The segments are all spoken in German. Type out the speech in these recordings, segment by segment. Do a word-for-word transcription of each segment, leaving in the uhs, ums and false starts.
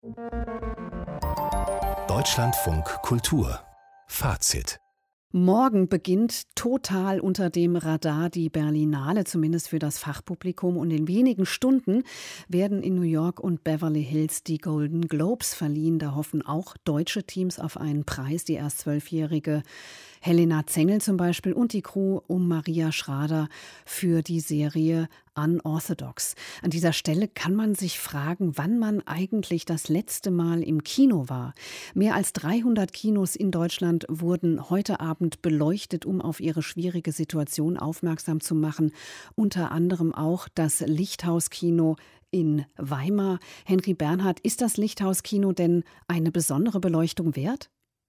Deutschlandfunk Kultur Fazit. Morgen beginnt total unter dem Radar die Berlinale, zumindest für das Fachpublikum. Und in wenigen Stunden werden in New York und Beverly Hills die Golden Globes verliehen. Da hoffen auch deutsche Teams auf einen Preis. Die erst zwölfjährige Helena Zengel zum Beispiel und die Crew um Maria Schrader für die Serie Unorthodox. An dieser Stelle kann man sich fragen, wann man eigentlich das letzte Mal im Kino war. Mehr als dreihundert Kinos in Deutschland wurden heute Abend beleuchtet, um auf ihre schwierige Situation aufmerksam zu machen. Unter anderem auch das Lichthaus-Kino in Weimar. Henry Bernhard, ist das Lichthaus-Kino denn eine besondere Beleuchtung wert?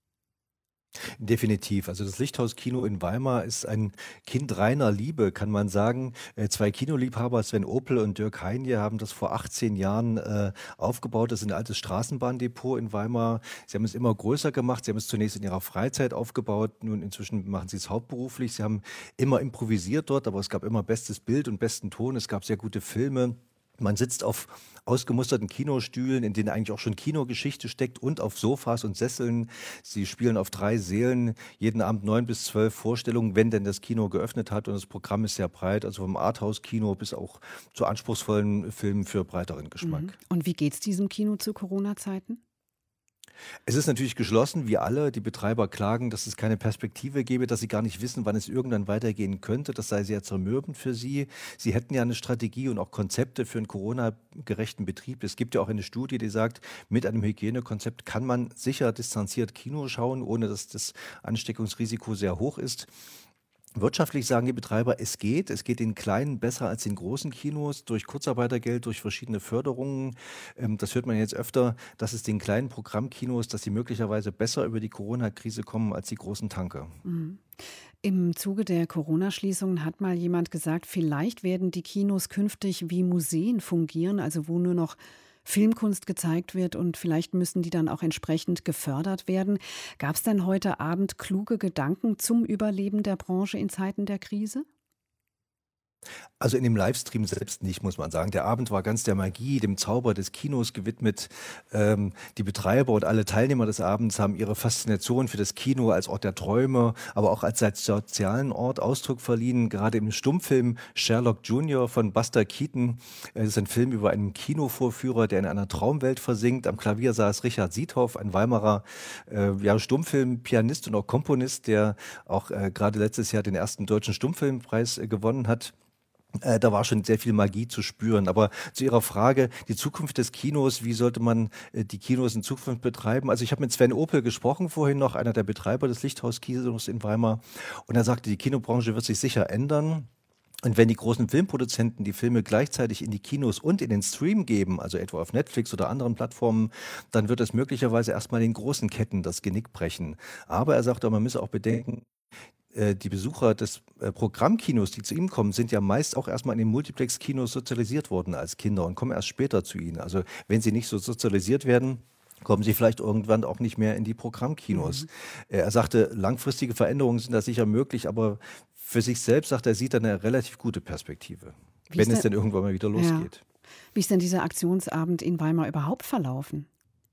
Definitiv. Also das Lichthaus-Kino in Weimar ist ein Kind reiner Liebe, kann man sagen. Äh, Zwei Kinoliebhaber, Sven Opel und Dirk Heinje, haben das vor achtzehn Jahren äh, aufgebaut. Das ist ein altes Straßenbahndepot in Weimar. Sie haben es immer größer gemacht. Sie haben es zunächst in ihrer Freizeit aufgebaut. Nun inzwischen machen sie es hauptberuflich. Sie haben immer improvisiert dort, aber es gab immer bestes Bild und besten Ton. Es gab sehr gute Filme. Man sitzt auf ausgemusterten Kinostühlen, in denen eigentlich auch schon Kinogeschichte steckt, und auf Sofas und Sesseln. Sie spielen auf drei Sälen, jeden Abend neun bis zwölf Vorstellungen, wenn denn das Kino geöffnet hat. Und das Programm ist sehr breit, also vom Arthouse-Kino bis auch zu anspruchsvollen Filmen für breiteren Geschmack. Mhm. Und wie geht's diesem Kino zu Corona-Zeiten? Es ist natürlich geschlossen, wie alle. Die Betreiber klagen, dass es keine Perspektive gebe, dass sie gar nicht wissen, wann es irgendwann weitergehen könnte. Das sei sehr zermürbend für sie. Sie hätten ja eine Strategie und auch Konzepte für einen Corona-gerechten Betrieb. Es gibt ja auch eine Studie, die sagt, mit einem Hygienekonzept kann man sicher distanziert Kino schauen, ohne dass das Ansteckungsrisiko sehr hoch ist. Wirtschaftlich sagen die Betreiber, es geht. Es geht den kleinen besser als den großen Kinos durch Kurzarbeitergeld, durch verschiedene Förderungen. Ähm, das hört man jetzt öfter, dass es den kleinen Programmkinos, dass sie möglicherweise besser über die Corona-Krise kommen als die großen Tanker. Mhm. Im Zuge der Corona-Schließungen hat mal jemand gesagt, vielleicht werden die Kinos künftig wie Museen fungieren, also wo nur noch Filmkunst gezeigt wird, und vielleicht müssen die dann auch entsprechend gefördert werden. Gab es denn heute Abend kluge Gedanken zum Überleben der Branche in Zeiten der Krise? Also in dem Livestream selbst nicht, muss man sagen. Der Abend war ganz der Magie, dem Zauber des Kinos gewidmet. Ähm, die Betreiber und alle Teilnehmer des Abends haben ihre Faszination für das Kino als Ort der Träume, aber auch als sozialen Ort Ausdruck verliehen. Gerade im Stummfilm Sherlock Junior von Buster Keaton. Es ist ein Film über einen Kinovorführer, der in einer Traumwelt versinkt. Am Klavier saß Richard Siethoff, ein Weimarer äh, ja, Stummfilm-Pianist und auch Komponist, der auch äh, gerade letztes Jahr den ersten deutschen Stummfilmpreis äh, gewonnen hat. Äh, Da war schon sehr viel Magie zu spüren. Aber zu Ihrer Frage, die Zukunft des Kinos, wie sollte man äh, die Kinos in Zukunft betreiben? Also ich habe mit Sven Opel gesprochen vorhin noch, einer der Betreiber des Lichthaus-Kinos in Weimar. Und er sagte, die Kinobranche wird sich sicher ändern. Und wenn die großen Filmproduzenten die Filme gleichzeitig in die Kinos und in den Stream geben, also etwa auf Netflix oder anderen Plattformen, dann wird es möglicherweise erstmal den großen Ketten das Genick brechen. Aber er sagte, man müsse auch bedenken, äh, die Besucher des äh, Programmkinos, die zu ihm kommen, sind ja meist auch erstmal in den Multiplex-Kinos sozialisiert worden als Kinder und kommen erst später zu ihnen. Also wenn sie nicht so sozialisiert werden, kommen sie vielleicht irgendwann auch nicht mehr in die Programmkinos. Mhm. Äh, Er sagte, langfristige Veränderungen sind da sicher möglich, aber für sich selbst, sagt er, sieht er eine relativ gute Perspektive, Wie wenn ist es denn, denn irgendwann mal wieder ja, losgeht. wie ist denn dieser Aktionsabend in Weimar überhaupt verlaufen?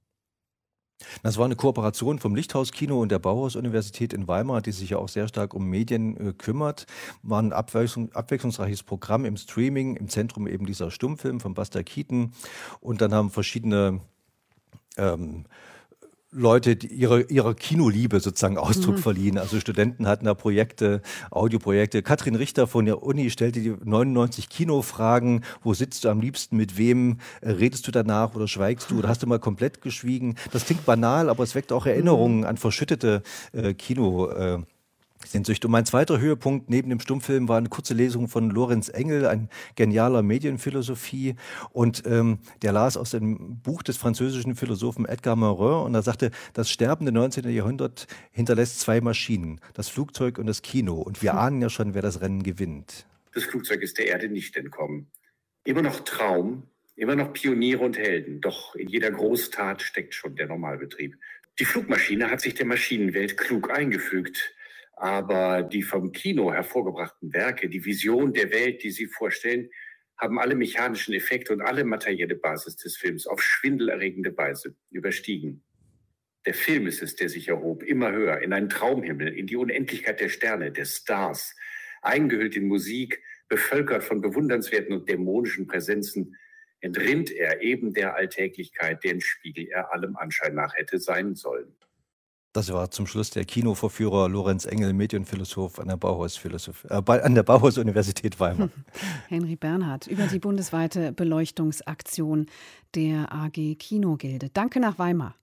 Das war eine Kooperation vom Lichthaus-Kino und der Bauhaus-Universität in Weimar, die sich ja auch sehr stark um Medien äh, kümmert. War ein abwechslung, abwechslungsreiches Programm im Streaming, im Zentrum eben dieser Stummfilm von Buster Keaton. Und dann haben verschiedene ähm, Leute die ihre, ihrer Kinoliebe sozusagen Ausdruck Mhm. verliehen. Also Studenten hatten da Projekte, Audioprojekte. Katrin Richter von der Uni stellte die neunundneunzig Kinofragen. Wo sitzt du am liebsten? Mit wem? Äh, Redest du danach oder schweigst du? Oder hast du mal komplett geschwiegen? Das klingt banal, aber es weckt auch Mhm. Erinnerungen an verschüttete äh, Kino. Äh, Sehnsucht. Und mein zweiter Höhepunkt neben dem Stummfilm war eine kurze Lesung von Lorenz Engel, ein genialer Medienphilosophie. Und ähm, der las aus dem Buch des französischen Philosophen Edgar Morin, und er sagte, das sterbende neunzehnten. Jahrhundert hinterlässt zwei Maschinen, das Flugzeug und das Kino. Und wir ahnen ja schon, wer das Rennen gewinnt. Das Flugzeug ist der Erde nicht entkommen. Immer noch Traum, immer noch Pioniere und Helden. Doch in jeder Großtat steckt schon der Normalbetrieb. Die Flugmaschine hat sich der Maschinenwelt klug eingefügt. Aber die vom Kino hervorgebrachten Werke, die Vision der Welt, die sie vorstellen, haben alle mechanischen Effekte und alle materielle Basis des Films auf schwindelerregende Weise überstiegen. Der Film ist es, der sich erhob, immer höher, in einen Traumhimmel, in die Unendlichkeit der Sterne, der Stars, eingehüllt in Musik, bevölkert von bewundernswerten und dämonischen Präsenzen, entrinnt er eben der Alltäglichkeit, deren Spiegel er allem Anschein nach hätte sein sollen. Das war zum Schluss der Kinoverführer Lorenz Engel, Medienphilosoph an der Bauhaus äh, an der Bauhaus-Universität Weimar. Henry Bernhard über die bundesweite Beleuchtungsaktion der A G Kinogilde. Danke nach Weimar.